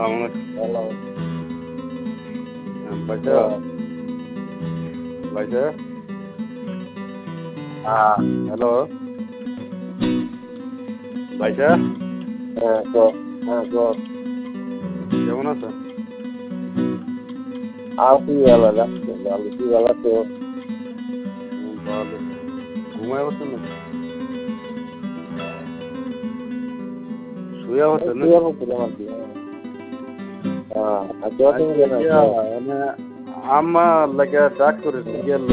Hello. ভাইসা ভাইসা হ্যাঁ, hello ভাইসা হ্যাঁ, হ্যাঁ, কেমন আছেন? আছি ভালো যাচ্ছে, ভালো কি ভালো আছো? ভালো। ঘুমায় বসছেন নাকি? শুয়ে বসছেন নাকি? শুয়ে পড়ছিলাম আর কি। হ্যাঁ, আর কেউ তুমি কেন আছো? মানে আমার লাগে ডাক করেছি